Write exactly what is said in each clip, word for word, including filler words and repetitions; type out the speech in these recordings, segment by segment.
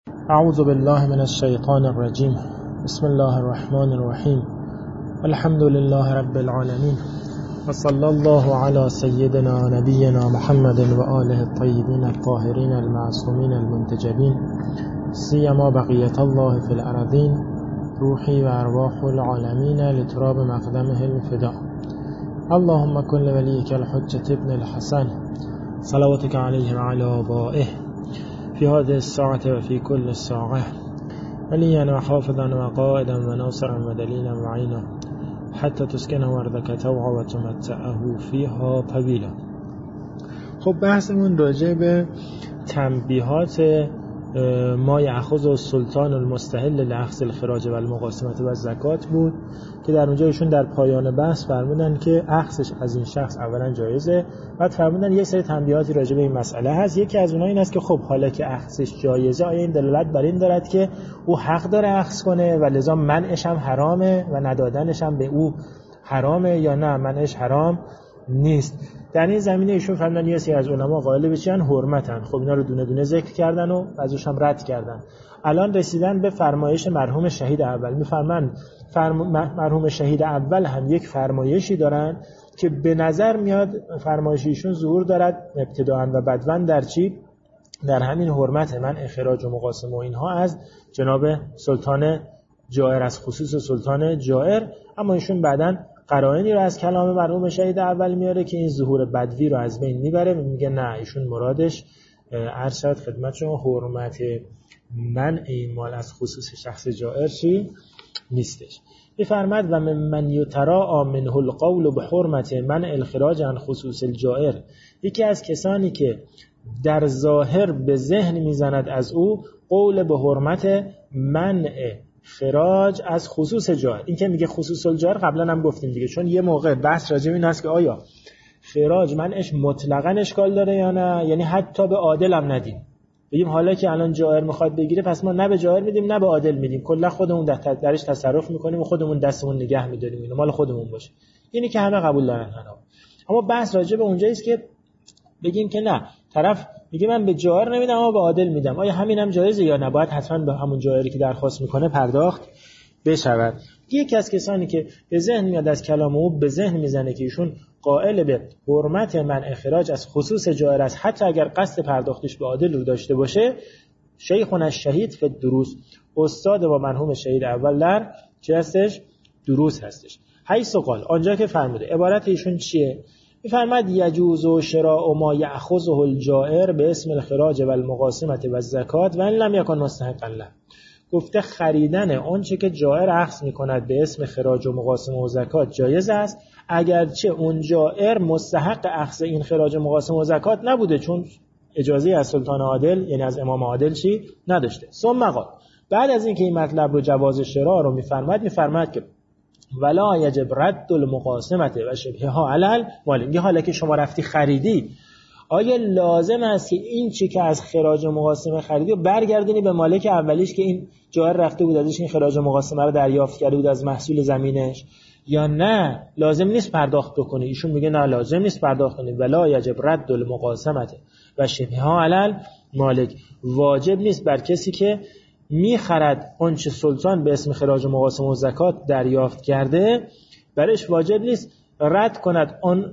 اعوذ بالله من الشیطان الرجیم. بسم الله الرحمن الرحیم. الحمد لله رب العالمین و صلی الله علی سیدنا نبینا محمد و آله الطیبین الطاهرین المعصومین المنتجبین سیما بقیت الله فی الارضین روحی و ارواح العالمین لتراب مقدمه الفدا. اللهم کن لولیک الحجة ابن الحسن صلواتك علیه و علی آبائه في هذه الساعة وفي كل الساعة وليا وحافظا وقائدا وناصرا ودليلا وعينا حتى تسكنه أرضك طوعا وتمتعه فيها طويلا. خب بحثمون راجع به تنبیهات ما یأخذ السلطان المستحل لأخذ الخراج و المقاسمة و الزکات بود که در اونجا ایشون در پایان بحث فرمودن که اخذش از این شخص اولا جایزه، بعد فرمودن یک سری تنبیهاتی راجع به این مسئله هست. یکی از اونها این است که خب حالا که اخذش جایزه آیا این دلالت بر این دارد که او حق داره اخذ کنه و لذا منعش هم حرامه و ندادنش هم به او حرامه، یا نه منعش حرام نیست؟ در این زمینه ایشون فرمودن یه سری از علما قائل به چیان حرمتن. خب اینا رو دونه دونه ذکر کردن و ازش هم رد کردن. الان رسیدن به فرمایش مرحوم شهید اول. میفرمایند فرم... مرحوم شهید اول هم یک فرمایشی دارن که به نظر میاد فرمایش ایشون ظهور دارد ابتداءً و بدواً در چی؟ در همین حرمت من اخراج و مقاسمه و اینها از جناب سلطان جائر، از خصوص سلطان جائر. اما ایشون بعداً قرائنی رو از کلام مرحوم شهید اول میاره که این ظهور بدوی رو از بین میبره و میگه نه، ایشون مرادش عرض شد خدمت شما حرمت منع این مال از خصوص شخص جائر چی نیستش. میفرماد و من یتراء منه القول بحرمت منع الخراج عن خصوص الجائر، یکی از کسانی که در ظاهر به ذهن میزند از او قول به حرمت منع خراج از خصوص جائر. این که میگه خصوص الجائر قبلا هم گفتیم دیگه، چون یه موقع بحث راجع به این است که آیا خراج منعش مطلقاً اشکال داره یا نه، یعنی حتی به عادل هم ندیم. بگیم حالا که الان جائر میخواد بگیره پس ما نه به جائر میدیم نه به عادل میدیم، کلا خودمون درش تصرف میکنیم و خودمون دستمون نگه میداریم، اینو مال خودمون باشه. اینی که همه قبول دارن حالا. اما بحث راجع به اونجایی است که بگیم که نه، طرف میگه من به جائر نمیدم اما به عادل میدم، آیا همین هم جایزه یا نه؟ باید حتما به همون جائری که درخواست میکنه پرداخت بشود. یکی از کسانی که به ذهن میاد از کلام او به ذهن میزنه که ایشون قائل به حرمت منع اخراج از خصوص جائر است حتی اگر قصد پرداختش به عادل رو داشته باشه، شیخنا الشهید فی الدروس، استاد و مرحوم شهید اول در چه هستش؟ دروس هستش. حیث قال، آنجا که فرموده. عبارت ایشون چیه؟ میفرماد یجوز شراء ما یأخذه الجائر به اسم الخراج و المقاسمه و الزکات و ان لم یکن مستحقا له. گفته خریدن آنچه که جائر اخذ میکند به اسم خراج و مقاسمه و زکات جایز است اگرچه اون جائر مستحق اخذ این خراج و مقاسمه و زکات نبوده، چون اجازه از سلطان عادل یعنی از امام عادل چی نداشته. ثم قال، بعد از اینکه این مطلب رو جواز شراء رو میفرماد میفرماد که ولا یجب رد المقاسمه و شبهها علی المال. میگه حالا که شما رفتی خریدی، آیا لازم است که این چی که از خراج و مقاسمه خریدی و برگردونی به مالک اولیش که این جائر رفته بود ازش این خراج و مقاسمه رو دریافت کرده بود از محصول زمینش، یا نه لازم نیست پرداخت بکنی؟ ایشون میگه نه لازم نیست پرداخت کنی. ولا یجب رد المقاسمه و شبهها علی المالک، واجب نیست بر کسی که میخرد آنچه سلطان به اسم خراج و مقاسمه و زکات دریافت کرده، برش واجب نیست رد کند آن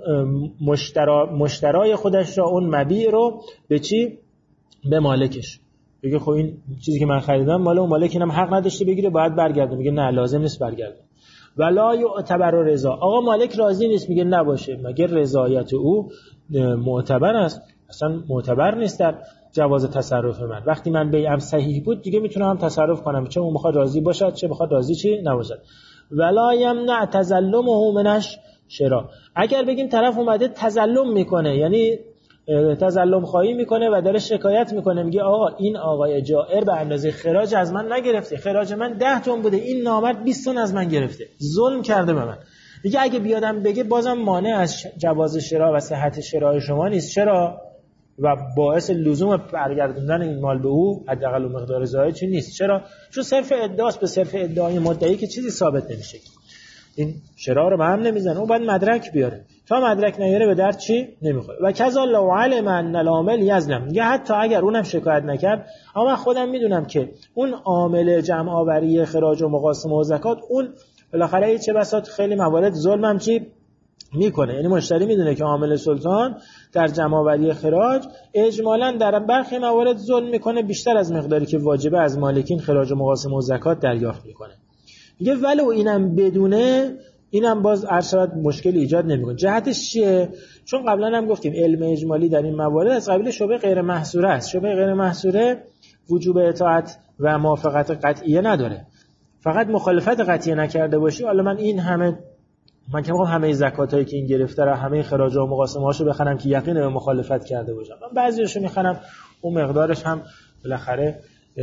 مشترا مشترای خودش را، اون مبیع رو به چی؟ به مالکش. بگه خب این چیزی که من خریدم مال اون مالک، اینم حق نداشته بگیره، باید برگرده. میگه نه لازم نیست برگرده. ولا یعتبر رضا، آقا مالک راضی نیست، میگه نباشه، مگر رضایت او معتبر است؟ اصلا معتبر نیست در جواز تصرف من. وقتی من بیعم صحیح بود دیگه میتونم هم تصرف کنم، چه اون بخواد راضی باشد چه بخواد راضی چی نباشد. ولا یمنع تظلمه منش شراء، اگر بگیم طرف اومده تظلم میکنه، یعنی تظلم خواهی میکنه و داره شکایت میکنه، میگه آقا این آقای جائر به اندازه خراج از من نگرفته، خراج من ده تن بوده، این نامرد بیست تن از من گرفته، ظلم کرده به من. میگه اگه بیادم بگه بازم مانع از جواز شراء و صحت شراء شما نیست. چرا؟ و باعث لزوم برگردوندن این مال به او حداقل مقدار زاید چی نیست. چرا؟ چون صرف ادعاست، به صرف ادعای مدعی که چیزی ثابت نمیشه. این شراء رو به هم نمیزنه، اون باید مدرک بیاره. تا مدرک نیاره به درد چی نمیخوره. و کذا لو علم ان العامل یظلم، میگه حتی اگر اونم شکایت نکرد، اما من خودم میدونم که اون عامل جمع آوری خراج و مقاسمه و زکات اون بالاخره چه بساط خیلی موارد ظلمم چی میکنه. یعنی مشتری میدونه که عامل سلطان در جمع آوری خراج اجمالاً در برخی موارد ظلم میکنه، بیشتر از مقداری که واجبه از مالکین خراج و مقاسمه و زکات دریافت میکنه. میگه ولو اینم بدونه، اینم باز ارشد مشکل ایجاد نمیکنه. جهتش چیه؟ چون قبلا هم گفتیم علم اجمالی در این موارد از قبیل شبهه غیر محصوره است. شبهه غیر محصوره وجوب اطاعت و موافقت قطعیه نداره، فقط مخالفت قطعیه نکرده باشی. حالا من این همه من که میگم همه زکاتایی که این گرفته را همه خراج و مقاسمه هاشو بخرم که یقین به مخالفت کرده باشم، من بعضیاشو میخرم اون مقدارش هم بالاخره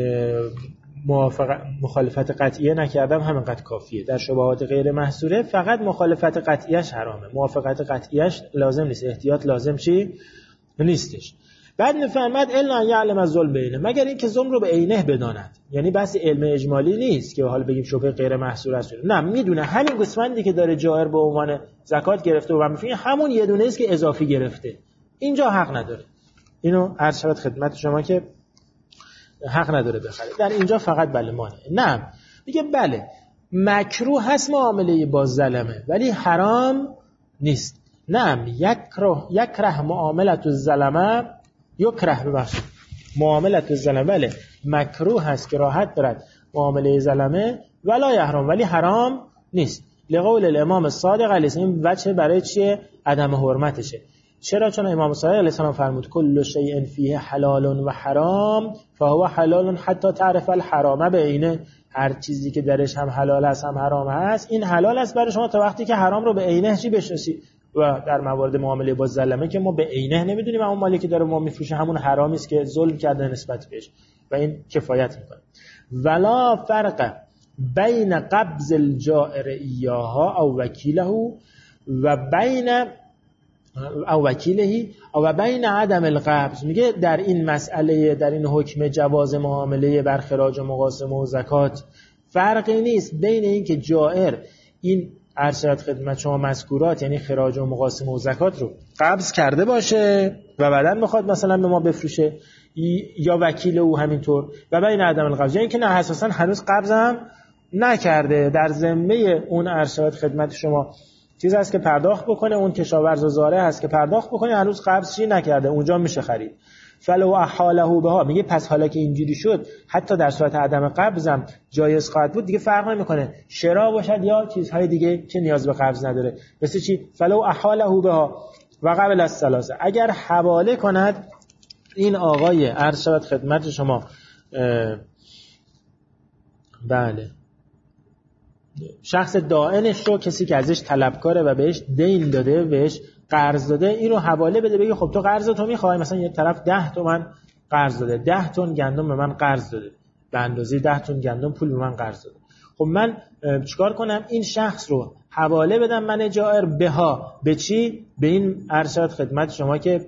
موافقت مخالفت قطعیه نکردم همینقدر کافیه. در شبهات غیر محصوره فقط مخالفت قطعیش حرامه، موافقت قطعیش لازم نیست، احتیاط لازم چی نیستش. بعد میفرماد الا یعلم الظلم بینه، مگر اینکه ظلم رو به عینه بداند. یعنی بس علم اجمالی نیست که حالا بگیم شبهه غیر محصور است، نه، میدونه همین گوسفندی که داره جائر به عنوان زکات گرفته و میفهمه همون یه دونه است که اضافی گرفته، اینجا حق نداره. اینو عرض شد خدمت شما که حق نداره بخره. در اینجا فقط بله مانه. نه، میگه بله مکروه هست معامله با ظلمه ولی حرام نیست. نه، یکره یکره معاملت الظلمه یکره ببخشید معاملت الظلمه بله مکروه هست که راحت برد معامله ظلمه ولا یحرم ولی حرام نیست. لقول الامام الصادق علیه السلام، وجه برای چیه؟ عدم حرمتشه. چرا؟ چون امام صادق علیه السلام فرمود کل شیء فیه حلال و حرام فهو حلال حتی تعرف الحرام بعینه، هر چیزی که درش هم حلال است هم حرام هست این حلال است برای شما تا وقتی که حرام رو به عینه چی بشناسی. و در موارد معامله با ظلمه که ما به عینه نمیدونیم اون مالی که داره ما میفروشه همون حرامی است که ظلم کرده نسبت بهش و این کفایت میکنه. ولا فرق بین قبض الجائر ایاها او وکیله و بین او وکیلهی و بین عدم القبض. میگه در این مسئله، در این حکم جواز معامله بر خراج و مقاسمه و زکات فرقی نیست بین این که جائر این ارشد خدمت شما مذکورات یعنی خراج و مقاسمه و زکات رو قبض کرده باشه و بعداً میخواد مثلا به ما بفروشه، یا وکیل او همینطور، و بین عدم القبض یعنی که نه اساساً هنوز قبض هم نکرده، در ذمه اون ارشد خدمت شما چیز هست که پرداخت بکنه، اون کشاورز و زارع هست که پرداخت بکنه، هنوز قبض چی نکرده، اونجا میشه خرید. فلو احاله بها، میگه پس حالا که اینجوری شد حتی در صورت عدم قبضم جایز خواهد بود، دیگه فرق نمیکنه شراء باشد یا چیزهای دیگه که نیاز به قبض نداره. مثل چی؟ فلو احاله بها و قبل الثلاثه، اگر حواله کند این آقای عرض شود خدمت شما بله شخص دائنش رو، کسی که ازش طلبکاره و بهش دین داده، بهش قرض داده، این رو حواله بده، بگه خب تو قرض تو میخوای، مثلا یه طرف ده تومن قرض داده، ده تن گندم به من قرض داده، به اندازه ده تن گندم پول به من قرض داده، خب من چیکار کنم؟ این شخص رو حواله بدم من جائر بها به چی؟ به این ارشد خدمت شما که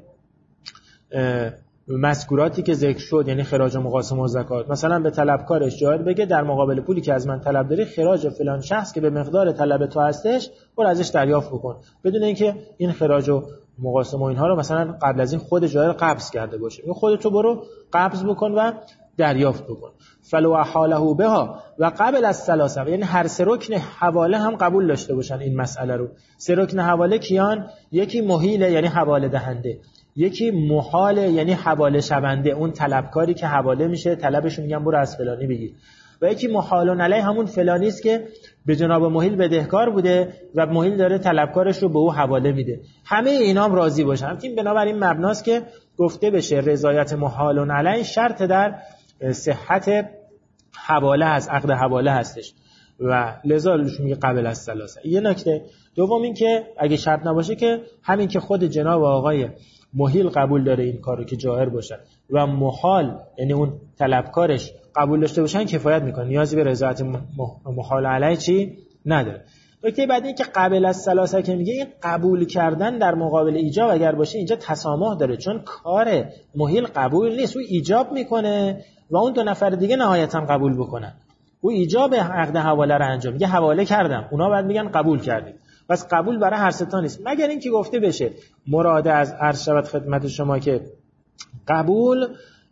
مذکوراتی که ذکر شد، یعنی خراج و مقاسمه و زکات. مثلا به طلبکارش جائر بگه در مقابل پولی که از من طلب داری خراج فلان شخص که به مقدار طلب تو هستش برو ازش دریافت بکن، بدون اینکه این خراج و مقاسمه و اینها رو مثلا قبل از این خود جائر قبض کرده باشه، این خودت تو برو قبض بکن و دریافت بکن. فلو احاله بها و قبل از ثلاثه، یعنی هر سه رکن حواله هم قبول داشته باشن این مسئله رو. سه رکن حواله کیان؟ یکی محیله یعنی حواله دهنده، یکی محاله یعنی حواله شونده، اون طلبکاری که حواله میشه طلبش میگن برو از فلانی بگیر، و یکی محالون علیه همون فلانی است که به جناب محیل بدهکار بوده و محیل داره طلبکارش رو به او حواله میده. همه اینا هم راضی باشن. همین بنابراین مبناست که گفته بشه رضایت محالون علیه شرط در صحت حواله هست، عقد حواله هستش و لذا میگه قبل از ثلاثه. یه نکته دوم این که اگه شرط نباشه که همین که خود جناب آقای محیل قبول داره این کارو که جائر باشه و محال یعنی اون طلبکارش قبول داشته باشن کفایت میکنه، نیازی به رضایت محال علیه چی نداره. نکته بعد این که قبل از ثلاثه که میگه این قبول کردن در مقابل ایجاب اگر باشه اینجا تسامح داره، چون کار محیل قبول نیست، او ایجاب میکنه و اون دو نفر دیگه نهایتا قبول بکنن. او ایجاب عقد حواله رو انجام میگه، حواله کردم، اونا بعد میگن قبول کردیم. پس قبول برای هر سه تا نیست، مگر اینکه گفته بشه مراد از عرض شود خدمت شما که قبول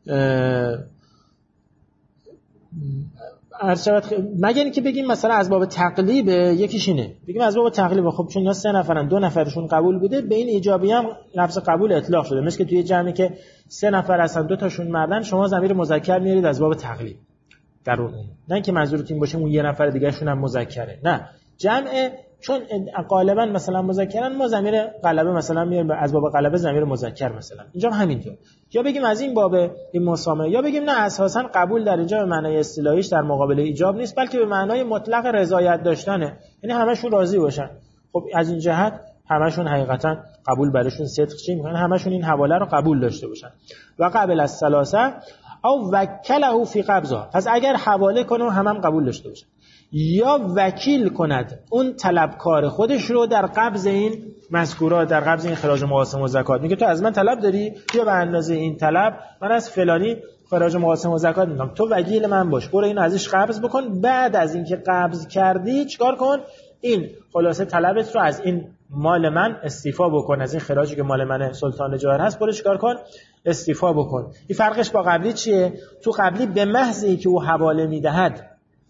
عرض شود خ... مگر اینکه بگیم مثلا از باب تقلیب، یکیش اینه بگیم از باب تقلیب، خب چون اینا سه نفرن دو نفرشون قبول بوده، به این ایجابی هم لفظ قبول اطلاق شده، مثل که توی جمعی که سه نفر هستن دو تاشون مردن، شما ضمیر مذکر میارید از باب تقلیب در اون، نه اینکه منظورتون باشه اون یه نفر دیگه شون هم مذکره، نه جمع، چون غالبا مثلا مذکرن ما ضمیر غلبه مثلا میاریم از باب غلبه ضمیر مذکر مثلا، اینجا هم همینطور، یا بگیم از این باب این مسامحه، یا بگیم نه اساسا قبول در اینجا به معنای اصطلاحیش در مقابل ایجاب نیست، بلکه به معنای مطلق رضایت داشتنه، یعنی همشون راضی باشن. خب از این جهت همشون حقیقتا قبول براشون صدق چی میکنن، همشون این حواله رو قبول داشته باشن. و قبل از ثلاثه او وکله فی قبضها، پس اگر حواله کنه هم هم قبول داشته باشن، یا وکیل کند اون طلبکار خودش رو در قبض این مذکورات، در قبض این خراج مقاسمه و زکات، میگه تو از من طلب داری، یا به اندازه این طلب من از فلانی خراج مقاسمه و زکات میدم، تو وکیل من باش، برو اینو ازش قبض بکن، بعد از اینکه قبض کردی چیکار کن، این خلاصه طلبت رو از این مال من استیفا بکن، از این خراجی که مال من سلطان جواهر هست برو چیکار کن، استیفا بکن. این فرقش با قبلی چیه؟ تو قبلی به محض اینکه او حواله میدهد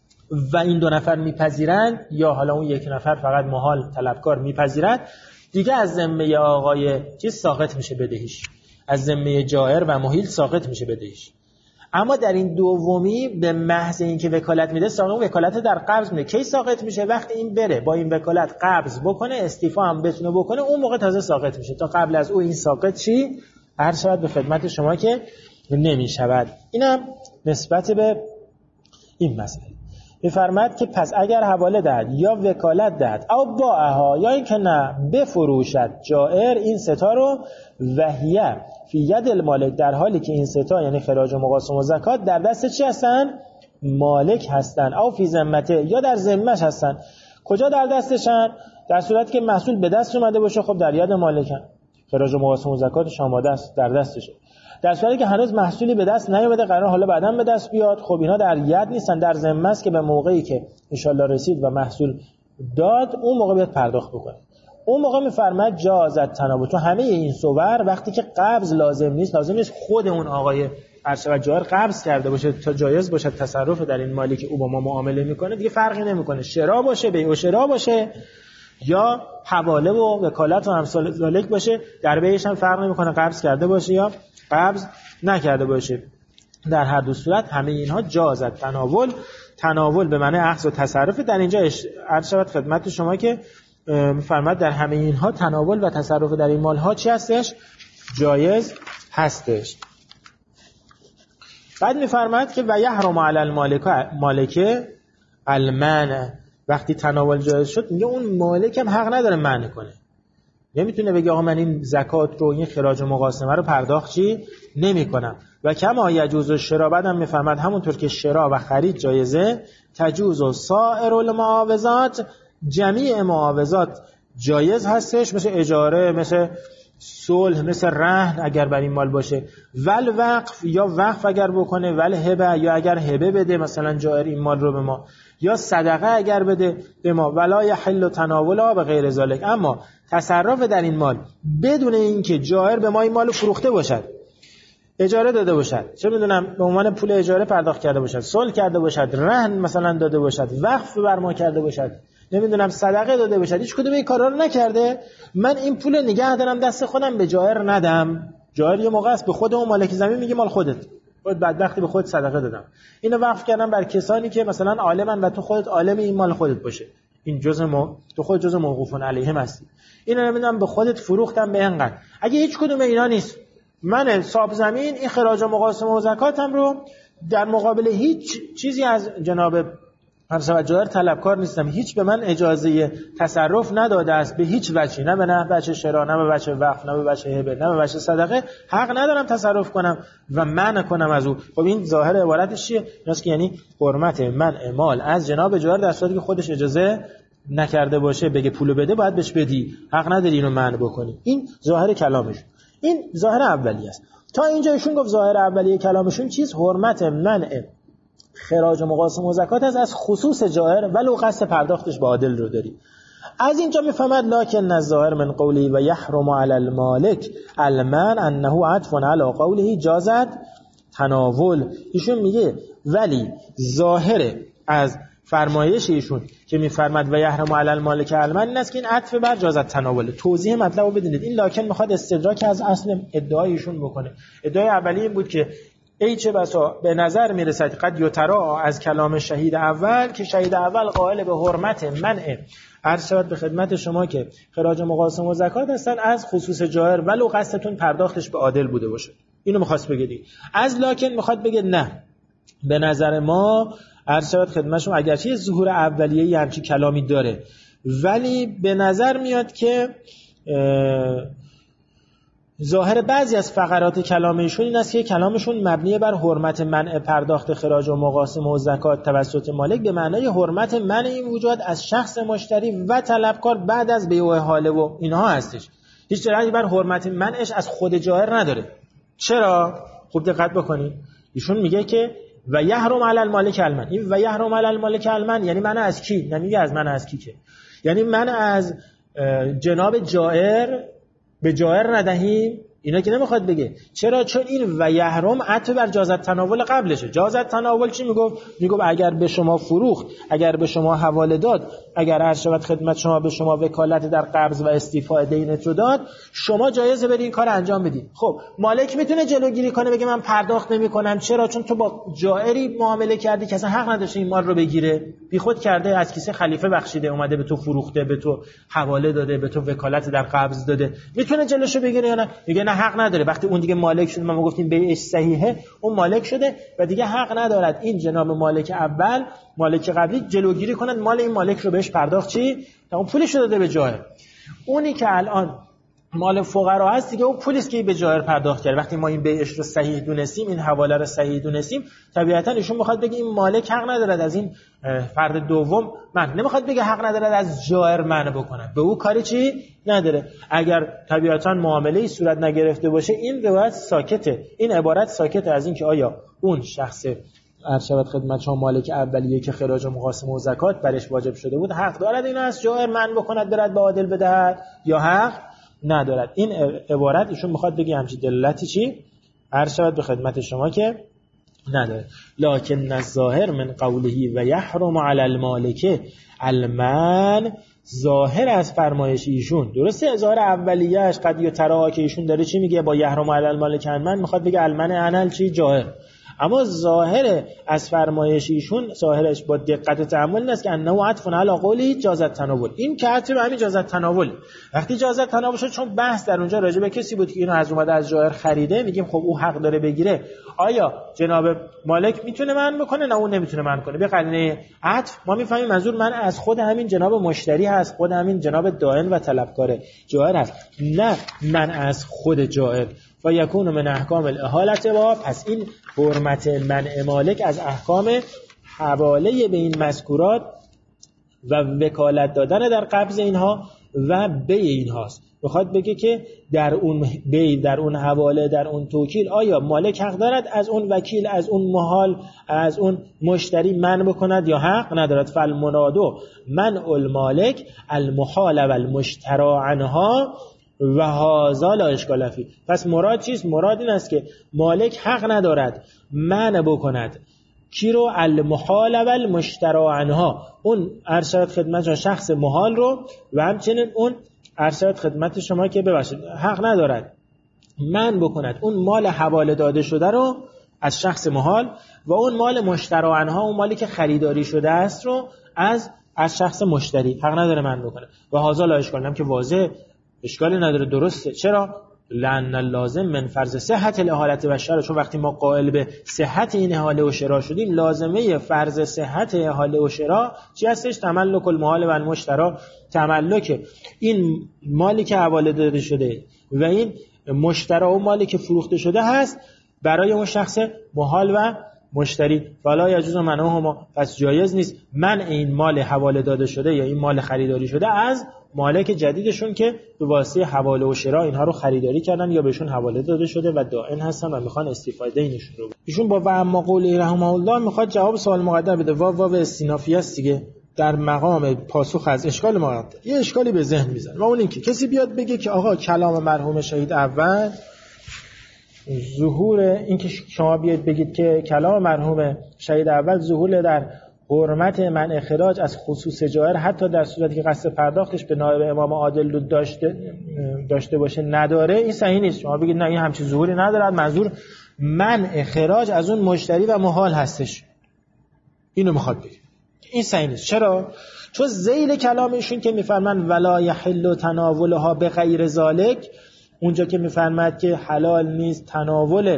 و این دو نفر میپذیرند، یا حالا اون یک نفر فقط محال طلبکار میپذیرد، دیگه از ذمه آقای چیز ساقط میشه بدهیش، از ذمه جائر و محیل ساقط میشه بدهیش. اما در این دومی به محض اینکه وکالت میده، ساقط وکالت در قبض میده، کی ساقط میشه؟ وقتی این بره با این وکالت قبض بکنه، استیفا هم بتونه بکنه، اون موقع تازه ساقط میشه. تا قبل از او این ساقط چی؟ هر شود به خدمت شما که نمیشود. اینم نسبت به این مسئله. می‌فرماید که پس اگر حواله دهد یا وکالت دهد او باعها، یا اینکه نه بفروشد جائر این ستا رو، وهیه فی ید المالک، در حالی که این ستا یعنی خراج و مقاسم و زکات در دست چی هستن؟ مالک هستن، او فی ذمته، یا در ذمه‌اش هستن. کجا در دستشن؟ در صورتی که محصول به دست اومده باشه، خب در ید مالکن، خراج و مقاسم و زکاتش آماده است در دستشه. در صورتی که هنوز محصولی به دست نیومده، قرار حالا بعداً به دست بیاد، خب اینا در ید نیستن، در ذمه است که به موقعی که ان شاءالله رسید و محصول داد اون موقع بیاد پرداخت بکنه. اون موقع میفرماید جازت تناول. تو همه این صور وقتی که قبض لازم نیست، لازم نیست خود اون آقای ارشد جائر قبض کرده باشه تا جایز باشه تصرف در این مالی که او با ما معامله میکنه، دیگه فرقی نمیکنه شرا باشه، بیع و شرا باشه، یا حواله و وکالت و امثال ذالک باشه، در بیعش هم فرق نمیکنه قبض کرده باشه یا قبض نکرده باشه. در هر دو صورت همه اینها جازت تناول، تناول به معنی اخذ و تصرف. در اینجا عرض شود خدمت شما که می‌فرماید در همه اینها تناول و تصرف در این مالها چی هستش؟ جایز هستش. بعد می‌فرماید که و یحرم علی المالک مالک المنع، وقتی تناول جایز شد میگه اون مالک هم حق نداره منع کنه، نمیتونه بگه آقا من این زکات رو، این خراج و مقاسمه رو پرداخت چی نمی‌کنم. و کما یجوز الشرا، بعدم میفهمد همونطور که شرا و خرید جایزه، تجوز و سائر المعاوضات، جمیع معاوضات جایز هستش، مثل اجاره، مثل صلح، مثل رهن اگر بر این مال باشه، ول وقف یا وقف اگر بکنه، ول هبه یا اگر هبه بده مثلا جائر این مال رو به ما، یا صدقه اگر بده به ما، ولا یحل تناولها به غیر ذلک. اما تصرف در این مال بدون اینکه جائر به ما این مالو فروخته باشد، اجاره داده باشد، چه میدونم به عنوان پول اجاره پرداخت کرده باشد، صلح کرده باشد، رهن مثلا داده باشد، وقف بر ما کرده باشد، نمیدونم صدقه داده باشد، هیچ کدوم این کارا رو نکرده، من این پول نگه دارم دست خودم، به جائر ندم. جائر یه موقع است به خود اون مالک زمین میگه مال خودت، خود بدبختی به خود صدقه دادم، اینو وقف کردم بر کسانی که مثلا عالمن و تو خودت عالم این مال خودت باشه، این جزء ما تو خود جزء موقوفون علیهم هستی، اینو نمیدونم به خودت فروختم به اینقدر. اگه هیچ کدوم اینا نیست، من صاحب زمین این خراج و مقاسمه و زکاتم رو در مقابل هیچ چیزی از جناب همسر جائر طلبکار نیستم، هیچ به من اجازه تصرف نداده است به هیچ وجهی، نه به نه وجه شرا، نه به وجه وقف، نه به وجه هبه، نه به وجه صدقه، حق ندارم تصرف کنم و منع کنم از او. خب این ظاهر عبارتش چیه؟ ایناست که یعنی حرمت منع مال از جناب جائر در صورتی که خودش اجازه نکرده باشه، بگه پولو بده باید بهش بدی، حق نداری اینو منع بکنی. این ظاهر کلامش، این ظاهر اولیه است. تا اینجا ایشون گفت ظاهر اولیه کلامشون چیز؟ حرمت منع خراج و مقاسم و زکات است از خصوص جائر ولو قصد پرداختش به عادل رو داری. از اینجا میفهمد لکن الظاهر من قوله و یحرم علی المالک المن انه عطف علی قوله جازت تناول. ایشون میگه ولی ظاهر از فرمایش ایشون که میفرماد و یحرم علی المالک المن این است که این عطف بر جازت تناول. توضیح مطلب رو بدونید. این لکن میخواد استدراک از اصل ادعای ایشون بکنه. ادعای اولی این بود که ای چه بسا به نظر میرسد قد یترا از کلام شهید اول که شهید اول قائل به حرمت منع عرض شود به خدمت شما که خراج مقاسم و زکات هستن از خصوص جائر ولو قصدتون پرداختش به عادل بوده باشه. اینو میخواست بگه دیگه. از لکن میخواد بگه نه به نظر ما عرض شود خدمت شما اگرچه ظهور اولیه‌ای همچین کلامی داره ولی به نظر میاد که ظاهر بعضی از فقرات کلامشون این است که کلامشون مبنی بر حرمت منع پرداخت خراج و مقاسم و زکات توسط مالک به معنای حرمت منع این وجود از شخص مشتری و طلبکار بعد از بیع و حاله و اینها هستش. هیچ ربطی بر حرمت منعش از خود جائر نداره. چرا؟ خوب دقت بکنید. ایشون میگه که و یحرم علی المالک المن. این و یحرم علی المالک المن یعنی منع از کی؟ نمیگه از منع از کی که. یعنی منع از جناب جائر به جائر ندهیم. اینا که نمیخواد بگه. چرا؟ چون این و یحرم عطف بر جازت تناول قبلشه. جازت تناول چی میگفت؟ میگفت اگر به شما فروخت، اگر به شما حواله داد، اگر هر شود خدمت شما به شما وکالت در قبض و استیفاء دینت رو داد، شما جایزه بری این کار انجام بدید. خب مالک میتونه جلوگیری کنه بگه من پرداخت نمیکنم. چرا؟ چون تو با جائری معامله کردی که اصلا حق نداشته این مال رو بگیره. بیخود کرده، از کیسه خلیفه بخشیده، اومده به تو فروخته، به تو حواله داده، به تو وکالت در قبض داده. میتونه جلوشو بگیره یا نه؟ میگه نه حق نداره. وقتی اون دیگه مالک شده، ما گفتیم بیعش صحیحه، اون مالک شده و دیگه حق ندارد این جناب مالک اول، مالک قبلی جلوگیری کند مال این مالک رو بهش پرداخت چی؟ تا اون پولش رو داده به جائر. اونی که الان مال فقرا هست دیگه اون پولیست که به جائر پرداخت کرد. وقتی ما این بیعش رو صحیح دونستیم، این حواله رو صحیح دونستیم، طبیعتا ایشون میخواد بگه این مالک حق ندارد از این فرد دوم من، نمیخواد بگه حق ندارد از جائر منع بکنه. به او کاری چی نداره. اگر طبیعتا معامله‌ای صورت نگرفته باشه این روایت ساکته، این عبارت ساکته از این که آیا اون شخص عرض شود خدمت شما مالک اولیه که خراج و مقاسم و زکات برش واجب شده بود حق دارد اینو از جائر منع بکند برد به عادل بدهد یا حق ندارد. این عبارت ایشون میخواد بگه همچین دلالتی چی عرض شود به خدمت شما که نداره. لکن الظاهر من قوله و یحرم علی المالک المن، ظاهر از فرمایش ایشون درسته ظاهر اولیه‌اش قد یترا که ایشون داره چی میگه با یحرم علی المالک المن میخواد بگه المن انل چی جائر، اما ظاهر از فرمایش ایشون ظاهرش با دقت و تأمل این است که انه عطف علی قولی جازت تناول. این که عطف به همین جازت تناول. وقتی جازت تناول شد چون بحث در اونجا راجع به کسی بود که اینو از اومده از جائر خریده، میگیم خب او حق داره بگیره. آیا جناب مالک میتونه منع بکنه؟ نه اون نمیتونه منع کنه. به قرینه عطف ما میفهمیم منظور منع از خود همین جناب مشتری هست، خود همین جناب دائن و طلبکار جائر هست، نه منع از خود جائر. و یکون من احکام الاحاله با، پس این حرمت منع مالک از احکام حواله به این مذکورات و وکالت دادن در قبض اینها و بیع اینهاست. بخواد بگه که در اون بیع، در اون حواله، در اون توکیل آیا مالک حق دارد از اون وکیل، از اون محال، از اون مشتری منع بکند یا حق ندارد. فالمرادو منع المالک المحال و المشتری عنها و هذا لا اشکال فیه. پس مراد چیست؟ مراد این است که مالک حق ندارد منع بکند کی رو؟ المحال و المشتری عنها، اون ارشاد خدمت شخص محال رو و همچنین اون ارشاد خدمت شما که ببخشید حق ندارد منع بکند اون مال حواله داده شده رو از شخص محال و اون مال مشتری عنها، اون مالی که خریداری شده است رو از از شخص مشتری حق نداره منع بکنه. و هذا لا اشکال، هم که واضح اشکالی نداره، درسته. چرا؟ لأن اللازم من فرض صحت الاحاله و شرا، چون وقتی ما قائل به صحت این احاله و شرا شدیم لازمه فرض صحت احاله و شرا چی هستش؟ تملک المحال و المشتری، تملک این مالی که حواله داده شده و این مشتری و مالی که فروخته شده هست برای اون شخص محال و مشتری فلا یجوز منعهما، پس جایز نیست منع این مال حواله داده شده یا این مال خریداری شده از مالک جدیدشون که به واسطه حواله و شراء اینها رو خریداری کردن یا بهشون حواله داده شده و دائن هستن و میخوان استفاده اینشون رو. ایشون با و اما قوله رحمه الله میخواد جواب سوال مقدر بده. واو واو استینافی است دیگه، در مقام پاسخ از اشکال مقدر یه اشکالی به ذهن میزنه و اون این که کسی بیاد بگه که آقا کلام مرحوم شهید اول، ظهور این که شما بیاید بگید که کلام مرحوم شهید اول ظهور در حرمت منع خراج از خصوص جائر حتی در صورتی که قصد پرداختش به نایب امام عادل رو داشته داشته باشه نداره، این صحیح نیست. شما بگید نه این همچین ظهوری نداره، منظور منع خراج از اون مشتری و محال هستش، اینو میخواد بگه. این صحیح نیست. چرا؟ چون ذیل کلامشون که میفرمان ولا یحل تناولها به غیر ذالک، اونجا که میفرماد که حلال نیست تناول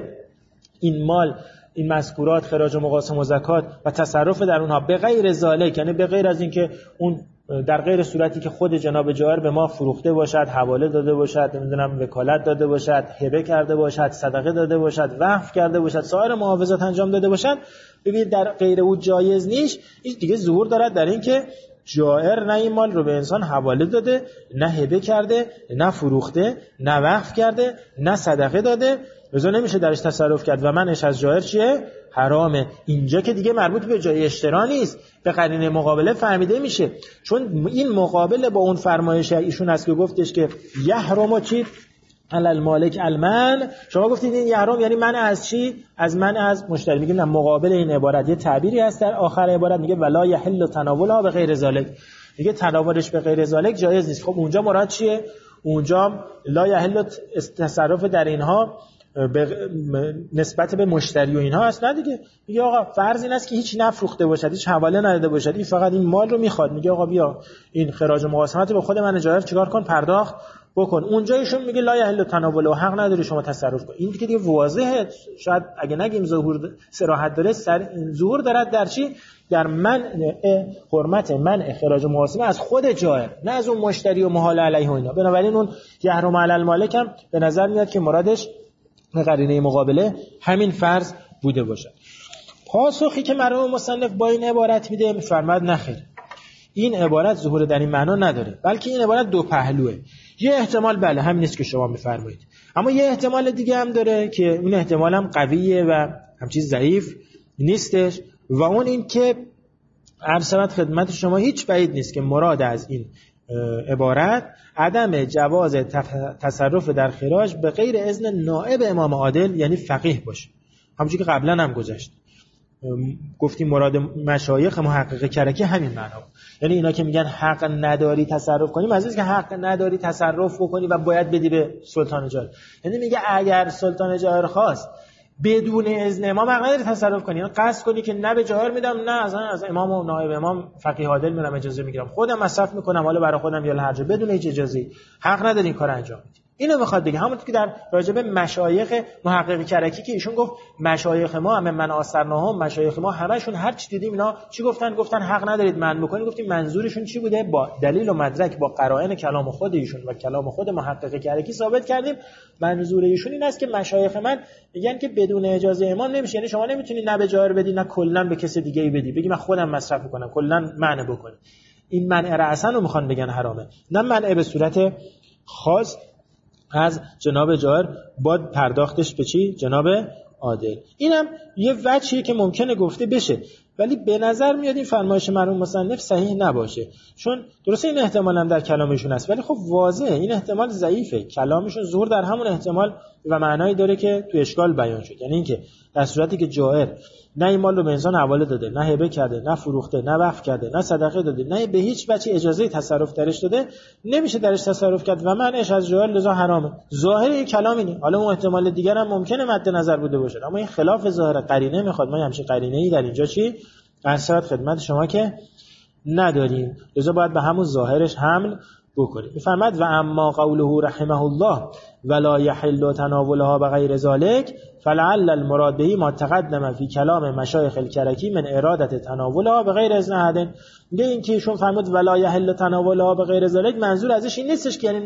این مال، این مذکورات، خراج و مقاسم و زکات و تصرف در اونها به غیر ذالک، یعنی به غیر از این که اون در غیر صورتی که خود جناب جائر به ما فروخته باشد، حواله داده باشد، نمیدونم وکالت داده باشد، هبه کرده باشد، صدقه داده باشد، وقف کرده باشد، سایر محافظات انجام داده باشد، ببینید در غیر او جایز نیست. این دیگه ظهور دارد در این که جائر نه این مال رو به انسان حواله داده، نه هبه کرده، نه فروخته، نه وقف کرده، نه صدقه داده، لذا نمیشه درش تصرف کرد و منش از جائر چیه؟ حرامه. اینجا که دیگه مربوط به جای اشترا نیست، به قرینه مقابله فهمیده میشه، چون این مقابله با اون فرمایش ایشون است که گفتش که یحرم چی؟ علی المالک المن. شما گفتید این یحرم یعنی منع از چی؟ از منع از مشتری. میگیم نه، مقابل این عبارت یه تعبیری هست در آخر عبارت میگه ولا یحل تناولها به غیر ذالک، میگه تناولش به غیر ذالک جایز نیست. خب اونجا مراد چیه؟ اونجا لا یحل تصرف در اینها به نسبت به مشتری و اینها هست، نه دیگه. میگه آقا فرض این است که هیچ نفروخته باشد، هیچ حواله نداده باشد، این فقط این مال رو میخواد، میگه آقا بیا این خراج و مقاسمت به خود من جائر چیکار کن؟ پرداخت بکن. اونجا ایشون میگه لا یحل تناول و حق نداری شما تصرف کن. این دیگه دیگه واضحه، شاید اگه نگیم ظهور صراحت داره، ظهور دارد در چی؟ در منع حرمت منع خراج و مقاسمه از خود جائر، نه از اون مشتری و محال علیه و اینا. بنابراین اون یحرم علی المالک هم به نظر میاد که مرادش قرینه مقابله همین فرض بوده باشد. پاسخی که مرحوم مصنف با این عبارت میده، میفرماد نخیر، این عبارت ظهور در این معنا نداره، بلکه این عبارت دو پهلوه. یه احتمال بله همین است که شما میفرمایید، اما یه احتمال دیگه هم داره که اون احتمال هم قویه و همچین ضعیف نیستش، و اون این که عرض خدمت شما هیچ بعید نیست که مراد از این عبارت عدم جواز تصرف در خراج به غیر اذن نائب امام عادل، یعنی فقیه باشه. همونجوری که قبلا هم گذشت گفتیم مراد مشایخ محقق کرکی همین معنا، یعنی اینا که میگن حق نداری تصرف کنی، منظورش که حق نداری تصرف بکنی و باید بدی به سلطان جائر، یعنی میگه اگر سلطان جائر خواست بدون اذن امام حق نداری تصرف کنی، یعنی قصد کنی که نه به جائر میدم، نه از از امام و نائب امام فقیه عادل میرم اجازه میگیرم، خودم مصرف میکنم حالا برای خودم یا هر جا، بدون هیچ اجازه حق نداری این کارو انجام بدی. اینو میخواد بگه، همونطور که در راجب مشایخ محقق کرکی که ایشون گفت مشایخ ما همه من آثرناهم، مشایخ ما همشون هر چی دیدیم اینا چی گفتن؟ گفتن حق ندارید من بکنید. گفتیم منظورشون چی بوده؟ با دلیل و مدرک، با قرائن کلام خود ایشون و کلام خود محقق کرکی ثابت کردیم منظور ایشون این است که مشایخ من میگن که بدون اجازه امام نمیشه، یعنی شما نمیتونید نه به جائر بدی نه کلا به کسی دیگه ای بدی، بگی من خودم مصرف میکنم، کلا منع بکنید. این منع رأسا رو میخوان بگن حرامه، نه منع به صورت خاص از جناب جائر با پرداختش به چی؟ جناب عادل. اینم یه وجهیه که ممکنه گفته بشه، ولی به نظر میاد این فرمایش مرحوم مصنف صحیح نباشه، چون درسته این احتمال هم در کلامشون هست، ولی خب واضحه این احتمال ضعیفه. کلامشون ظهور در همون احتمال و معنایی داره که تو اشکال بیان شد، یعنی اینکه در صورتی که جائر نه این مال رو به انسان حواله داده، نه هبه کرده، نه فروخته، نه وقف کرده، نه صدقه داده، نه به هیچ وجه اجازه تصرف درش داده، نمیشه درش تصرف کرد و منعش از جائر لذا حرامه. ظاهر این کلام اینه. حالا اون احتمال دیگر هم ممکنه مد نظر بوده باشه، اما این خلاف ظاهر قرینه میخواد. ما همچین قرینه‌ای در اینجا چی اصلا خدمت شما که نداریم، لذا باید به همون ظاهرش حمل بکنیم. میفرماد و اما قوله رحمه الله ولا یحل تناولها بغیر ذلک فلعل المراد به ما تقدم فی کلام مشایخ الکرکی من اراده تناولها بغیر اذن احد. میگه این که ایشون فرمود ولا یحل تناولها بغیر ذلک، منظور ازش این نیستش که یعنی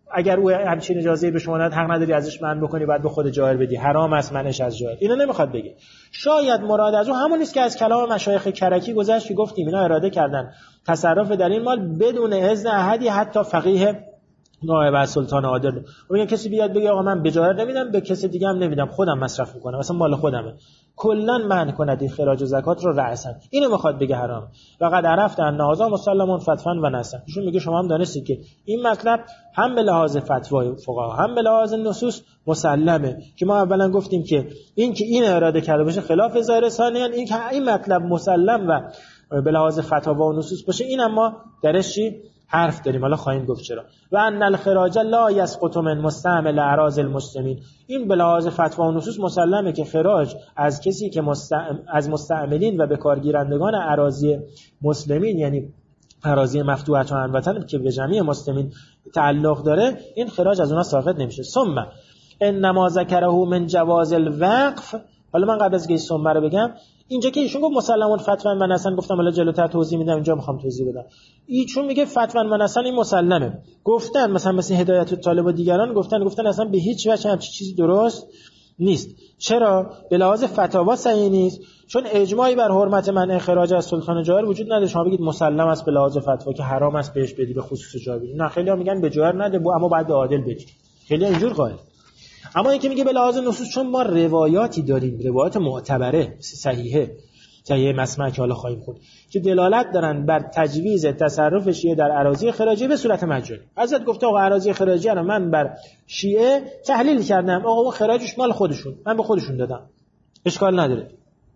اگر او همچین اجازه‌ای به شما نداد حق نداری ازش منع بکنی، بعد به خود جائر بدی، حرام است منعش از جائر. اینو نمیخواد بگه. شاید مراد از او همون است که از کلام مشایخ کرکی گذشت که گفتیم اینا اراده کردن تصرف در این مال بدون اذن احدی، حتی فقیه نایب السلطان عادل. میگن کسی بیاد بگه آقا من به جائر نمیدم، به کسی دیگه هم نمیدم، خودم مصرف میکنم، مثلا مال خودمه، کلا منع کند این خراج و زکات رو رأسا. اینو میخواد بگه حرام. لقد عرفت ان هذا مسلمون فتوا و نصا. ایشون میگه شما هم دانستید که این مطلب هم به لحاظ فتوای فقها هم به لحاظ نصوص مسلمه، که ما اولا گفتیم که این که این اراده کرده باشه خلاف ظاهر، ثانیاً این که این مطلب مسلم و به لحاظ فتاوا و نصوص باشه، این اما درش حرف داریم، حالا خواهیم گفت چرا. و ان الخراج لا یسقط من مستعمل اراضی المسلمین، این به لحاظ فتوا و نصوص مسلمه که خراج از کسی که مستعم... از مستعملین و به کارگیرندگان اراضی مسلمین، یعنی اراضی مفتوحه عن وطن که به جمعی مسلمین تعلق داره، این خراج از اونها ساقط نمیشه. ثم انما ذکره من جواز الوقف. حالا من قبل از که ثم رو بگم، اینجا که ایشون گفت مسلمون فتوا من اصلا گفتم حالا جلوتر توضیح میدم، اینجا میخوام توضیح بدم. ایشون میگه فتوا من اصلا این مسلمه. گفتن مثلا مثل هدایت الطالب و دیگران گفتن گفتن اصلا به هیچ وجه همچین چیزی درست نیست. چرا؟ به لحاظ فتاوا صحیح نیست، چون اجماعی بر حرمت منع خراج از سلطان جائر وجود نداره. شما بگید مسلم است به لحاظ فتوا که حرام است بهش بدی به خصوص جائر بدی. نه، خیلی‌ها میگن به جائر نده اما بعد عادل بدی. خیلی اینجور قائل. اما اینکه میگه به لحاظ نصوص، چون ما روایاتی داریم، روایات معتبره صحیحه صحیح مسمع که حالا خواهیم خوند، که دلالت دارن بر تجویز تصرف شیعه در اراضی خراجی به صورت مجانی. حضرت گفته آقا اراضی خراجی رو من بر شیعه تحلیل کردم، آقا اون خراجش مال خودشون، من به خودشون دادم، اشکال نداره.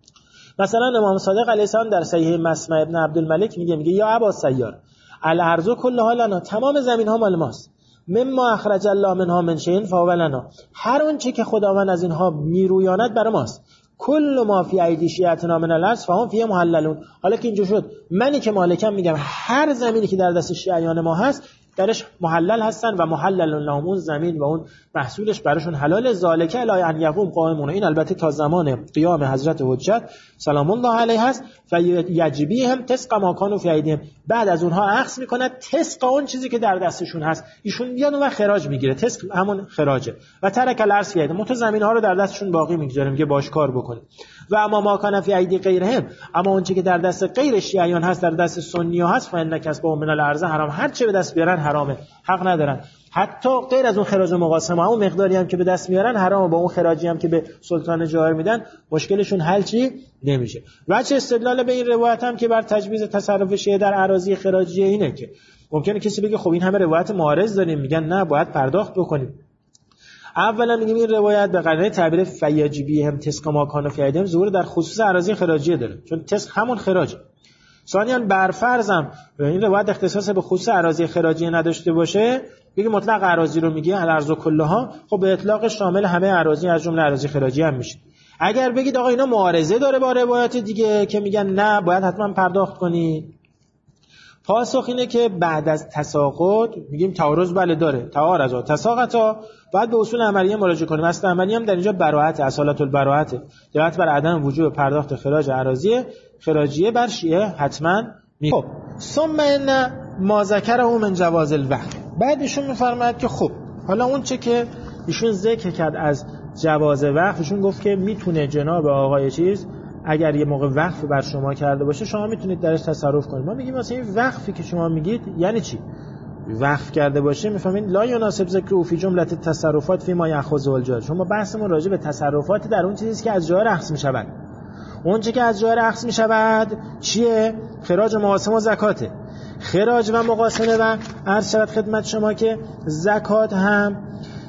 مثلا امام صادق علیه السلام در صحیح مسمع ابن عبدالملک میگه میگه یا ابا سیار الارض کلها لنا، تمام زمین ها مال ماست، مما اخرج الله منها من شیء فهو لنا، هر اون چه که خداوند از اینها میرویاند برای ماست. کل ما فی ایدی شیعتنا من الارض فهم فیه محللون. حالا که اینجا شد، منی که مالکم میگم هر زمینی که در دست شیعیان ما هست درش محلل هستن و محلل لهم، اون زمین و اون محصولش براشون حلال. ذالک الی ان یقوم قائمون، این البته تا زمان قیام حضرت حجت سلام الله علیه هست. و یجبیهم تسق ما کانوا فی ایدیهم، بعد از اونها اخذ میکند تسق اون چیزی که در دستشون هست، ایشون میاد و خراج میگیره، تسق همون خراجه. و ترک الارض فی ایدیهم، تو زمین ها رو در دستشون باقی میگذاره، میگه باش کار بکنید. و اما ما کان فی ایدی غیرهم، اما اون چیزی که در دست غیر شیعیان هست، در دست سنی ها هست، فان کسب من الارض حرام، هر چه به دست بیارن حرامه، حق ندارن. حتی غیر از اون خراج مقاسمه، اون مقداری هم که به دست میارن حرامه، با اون خراجی هم که به سلطان جائر میدن مشکلشون حل چی نمیشه. وجه استدلال به این روایت هم که بر تجویز تصرف شیعه در اراضی خراجی اینه که ممکنه کسی بگه خب این همه روایت معارض داریم، میگن نه باید پرداخت بکنیم. اولا میگیم این روایت به قرینه تعبیر فیجبیهم تسق ما کان فی ایدیهم ظهور در خصوص اراضی خراجی داره، چون تسق همون خراجه. ثانیاً بر فرضم این روایت اختصاص به خصوص اراضی خراجی نداشته باشه، بگیم مطلق اراضی رو میگه الارض کلها، خب به اطلاق شامل همه اراضی از جمله اراضی خراجی هم میشه. اگر بگید آقا اینا معارضه داره با روایت دیگه که میگن نه باید حتما پرداخت کنی، پاسخ اینه که بعد از تساقط میگیم تعارض بله داره، تعارض و تساقطا بعد به اصول عملیه مراجعه کنیم. اصل عملیه هم در اینجا براءت، اصالت البراءت، دلالت بر عدم وجوب پرداخت خراج اراضی خراجیه بر شیعه حتما می. خب ثم ان ما ذکره من جواز الوقف، بعد ایشون میفرماید که خب حالا اون چه که ایشون ذکر کرد از جواز وقف، ایشون گفت که میتونه جناب آقای چیز اگر یه موقع وقف بر شما کرده باشه شما میتونید درش تصرف کنید. ما میگیم مثلا این وقفی که شما میگید یعنی چی؟ وقف کرده باشه میفهمین لا یناسب ذکر او فی جمله تصرفات فی ما یاخذ الجار. شما بحثمون راجع به تصرفات در اون چیزی که از جای اخذ میشود. اون چیزی که از جای اخذ میشود چیه؟ خراج مقاسمه و زکاته. خراج و مقاسمه و عرض شود خدمت شما که زکات هم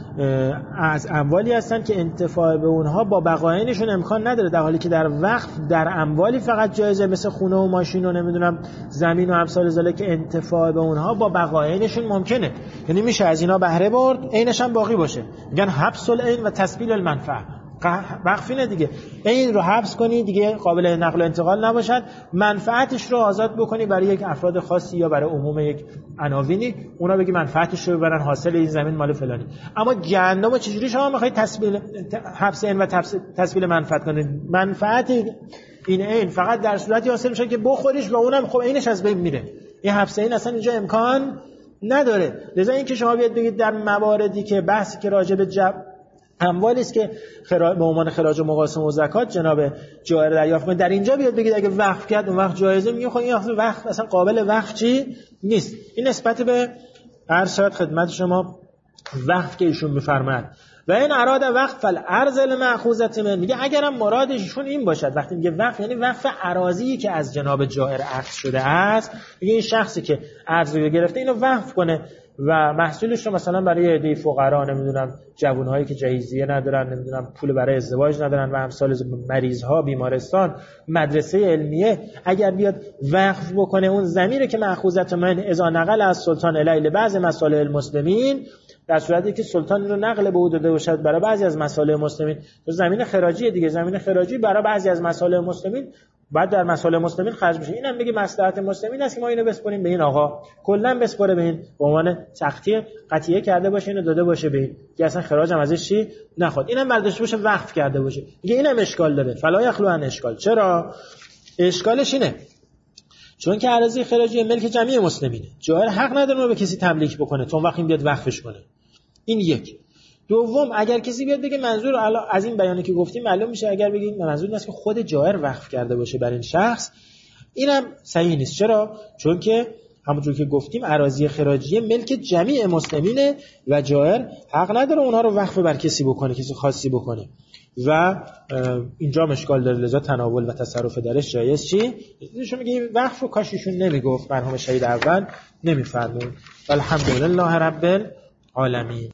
از اموالی هستن که انتفاع به اونها با بقاینشون امکان نداره، در حالی که در وقف در اموالی فقط جایزه، مثل خونه و ماشین و نمیدونم زمین و امثال ذالک که انتفاع به اونها با بقاینشون ممکنه، یعنی میشه از اینا بهره برد عینش هم باقی باشه. میگن حبس العین و تسبیل المنفعه. وقفینه دیگه، این رو حبس کنی دیگه قابل نقل و انتقال نباشد، منفعتش رو آزاد بکنی برای یک افراد خاصی یا برای عموم یک عناوینی، اونا بگی منفعتش رو ببرن، حاصل این زمین مال فلانی. اما گندم چجوری شما میخواید تسبیل حبس این و تسبیل منفعت کنید؟ منفعت این عین فقط در صورتی حاصل میشه که بخوریش و اونم خب عینش از بین میره. این حبس این اصلا اینجا امکان نداره. لذا این که شما بیاد بگید در مواردی که بحثی که راجع به جب اموالی است که خراج به عنوان خراج و مقاسم و زکات جناب جائر دریافت کنه، در اینجا بیاد بگید اگه وقف کرد اون وقت جایزه، میگه خب این وقت اصلا قابل وقف چی نیست. این نسبت به عرض شد خدمت شما وقف که ایشون میفرماید و این اراد وقف فالارض المأخوذة من، میگه اگرم مرادشون این باشد وقتی میگه وقف یعنی وقف اراضی که از جناب جائر اخذ شده است، میگه این شخصی که ارض رو گرفته اینو وقف کنه و محصولش رو مثلا برای عده فقرا، نمیدونم جوانهایی که جهیزیه ندارن، نمیدونم پول برای ازدواج ندارن و امثال مریضها، بیمارستان، مدرسه علمیه، اگر بیاد وقف بکنه اون زمین که مأخوذة من اذا نقل از سلطان الیل بعض مصالح المسلمین، در صورتی که سلطان رو نقل به او داده باشد برای بعضی از مصالح مسلمین، تو زمین خراجی دیگه، زمین خراجی برای بعضی از مصالح مسلمین بعد در مصالح مسلمین خرج بشه، اینم میگه مصلحت مسلمین است که ما اینو بسپاریم به این آقا، کلا بسپاره به این، به عنوان تقطیع قطعیه کرده باشه اینو داده باشه به این که اصلا خراج هم ازش چی نخواد، اینم برداشته باشه وقف کرده باشه. میگه اینم اشکال داره، فلا یخلو عن اشکال. چرا اشکالش اینه؟ چون که اراضی خراجی ملک جمعی مسلمینه، جائر حق نداره به کسی تملیک بکنه تو وقتی بیاد وقفش کنه. این یک. دوم، اگر کسی بیاد بگه منظور از این بیانی که گفتیم معلوم میشه اگر بگیم منظور این است که خود جائر وقف کرده باشه بر این شخص، اینم صحیح نیست. چرا؟ چون که همونجور که گفتیم اراضی خراجی ملک جمعی مسلمینه و جائر حق نداره اونها رو وقف بر کسی بکنه، کسی خاصی بکنه و اینجا مشکل داره. لذا تناول و تصرف درش جایز چی؟ ایشون میگه این وقف رو کاش ایشون نمیگفت، مرحوم شهید اول نمیفرمود. الحمدلله رب العالمین.